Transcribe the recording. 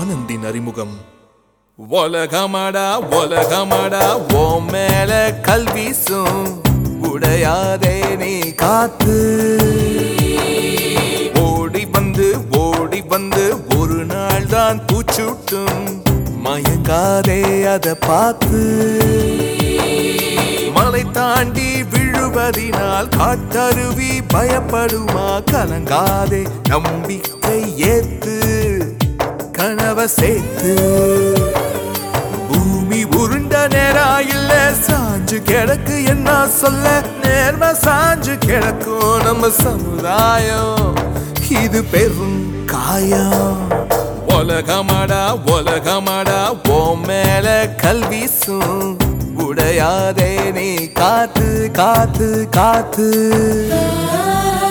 ஆனந்தின் அறிமுகம். உலகமடா உலகமடா ஓ மேல கல்வீசும் உடையாதே நீ காத்து. ஓடி வந்து ஒரு நாள் தான் பூச்சுட்டும் மயங்காதே அத பார்த்து. மலை தாண்டி விழுவதினால் காட்டருவி பயப்படுமா? கலங்காதே நம்பிக்கை ஏத்து கனவ சேர்த்து. பூமி உருண்ட நேரா இல்ல சாஞ்சு கிடக்கு என்ன சொல்ல? நேர்ம சாஞ்சு கிடக்கும் நம்ம சமுதாயம், இது பெரும் காயம். உலகமடா உலகமடா ஓ மேல கல்வீசும் உடையாதே நீ காத்து காத்து காத்து.